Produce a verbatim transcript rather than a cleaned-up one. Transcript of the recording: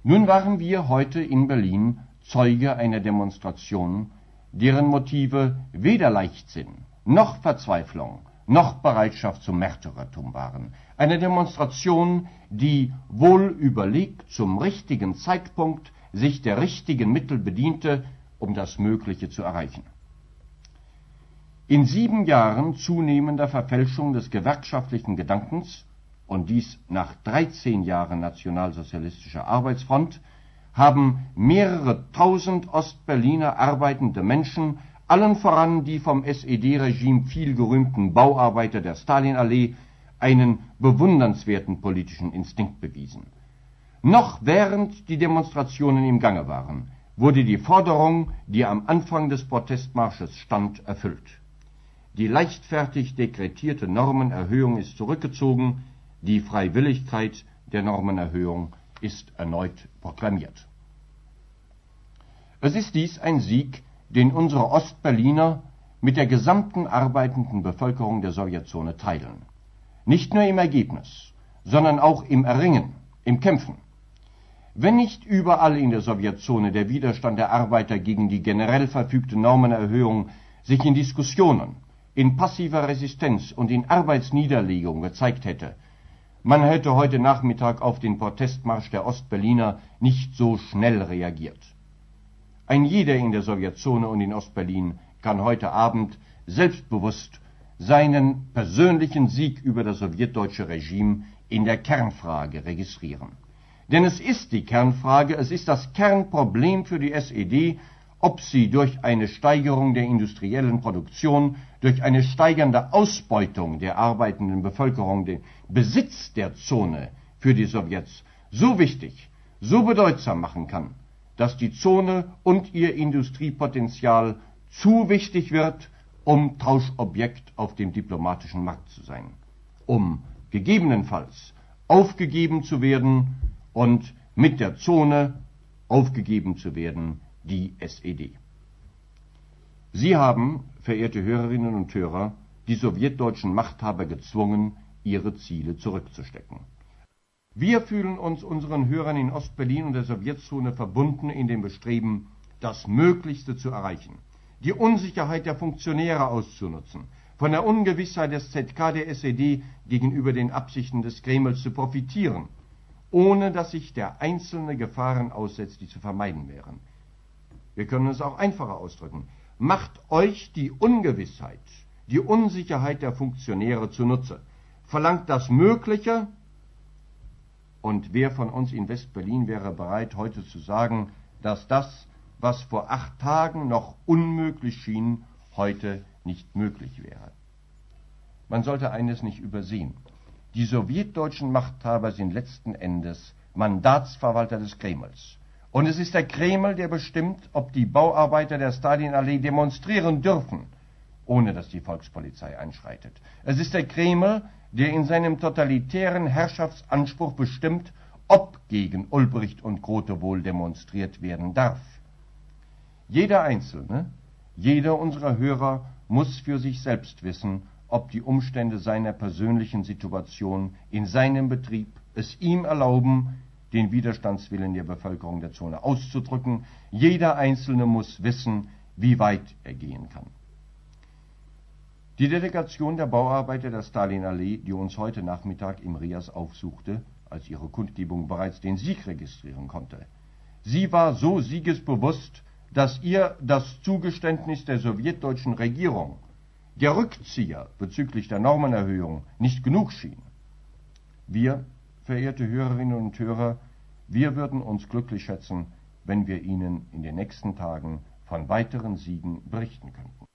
Nun waren wir heute in Berlin Zeuge einer Demonstration, deren Motive weder Leichtsinn, noch Verzweiflung, noch Bereitschaft zum Märtyrertum waren. Eine Demonstration, die wohl überlegt zum richtigen Zeitpunkt sich der richtigen Mittel bediente, um das Mögliche zu erreichen. In sieben Jahren zunehmender Verfälschung des gewerkschaftlichen Gedankens, und dies nach dreizehn Jahren nationalsozialistischer Arbeitsfront, haben mehrere tausend Ostberliner arbeitende Menschen, allen voran die vom S E D-Regime vielgerühmten Bauarbeiter der Stalinallee, einen bewundernswerten politischen Instinkt bewiesen. Noch während die Demonstrationen im Gange waren, wurde die Forderung, die am Anfang des Protestmarsches stand, erfüllt. Die leichtfertig dekretierte Normenerhöhung ist zurückgezogen, die Freiwilligkeit der Normenerhöhung ist erneut proklamiert. Es ist dies ein Sieg, den unsere Ostberliner mit der gesamten arbeitenden Bevölkerung der Sowjetzone teilen. Nicht nur im Ergebnis, sondern auch im Erringen, im Kämpfen. Wenn nicht überall in der Sowjetzone der Widerstand der Arbeiter gegen die generell verfügte Normenerhöhung sich in Diskussionen, in passiver Resistenz und in Arbeitsniederlegung gezeigt hätte, man hätte heute Nachmittag auf den Protestmarsch der Ostberliner nicht so schnell reagiert. Ein jeder in der Sowjetzone und in Ostberlin kann heute Abend selbstbewusst seinen persönlichen Sieg über das sowjetdeutsche Regime in der Kernfrage registrieren. Denn es ist die Kernfrage, es ist das Kernproblem für die S E D, ob sie durch eine Steigerung der industriellen Produktion, durch eine steigernde Ausbeutung der arbeitenden Bevölkerung den Besitz der Zone für die Sowjets so wichtig, so bedeutsam machen kann, dass die Zone und ihr Industriepotenzial zu wichtig wird, um Tauschobjekt auf dem diplomatischen Markt zu sein, um gegebenenfalls aufgegeben zu werden und mit der Zone aufgegeben zu werden, die S E D. Sie haben, verehrte Hörerinnen und Hörer, die sowjetdeutschen Machthaber gezwungen, ihre Ziele zurückzustecken. Wir fühlen uns unseren Hörern in Ostberlin und der Sowjetzone verbunden in dem Bestreben, das Möglichste zu erreichen, die Unsicherheit der Funktionäre auszunutzen, von der Ungewissheit des Z K der S E D gegenüber den Absichten des Kremls zu profitieren, ohne dass sich der Einzelne Gefahren aussetzt, die zu vermeiden wären. Wir können es auch einfacher ausdrücken. Macht euch die Ungewissheit, die Unsicherheit der Funktionäre zunutze. Verlangt das Mögliche. Und wer von uns in West-Berlin wäre bereit, heute zu sagen, dass das, was vor acht Tagen noch unmöglich schien, heute nicht möglich wäre? Man sollte eines nicht übersehen. Die sowjetdeutschen Machthaber sind letzten Endes Mandatsverwalter des Kremls. Und es ist der Kreml, der bestimmt, ob die Bauarbeiter der Stalinallee demonstrieren dürfen, ohne dass die Volkspolizei einschreitet. Es ist der Kreml, der in seinem totalitären Herrschaftsanspruch bestimmt, ob gegen Ulbricht und Grote wohl demonstriert werden darf. Jeder Einzelne, jeder unserer Hörer muss für sich selbst wissen, ob die Umstände seiner persönlichen Situation in seinem Betrieb es ihm erlauben, den Widerstandswillen der Bevölkerung der Zone auszudrücken. Jeder Einzelne muss wissen, wie weit er gehen kann. Die Delegation der Bauarbeiter der Stalinallee, die uns heute Nachmittag im Rias aufsuchte, als ihre Kundgebung bereits den Sieg registrieren konnte. Sie war so siegesbewusst, dass ihr das Zugeständnis der sowjetdeutschen Regierung, der Rückzieher bezüglich der Normenerhöhung, nicht genug schien. Wir, verehrte Hörerinnen und Hörer, wir würden uns glücklich schätzen, wenn wir Ihnen in den nächsten Tagen von weiteren Siegen berichten könnten.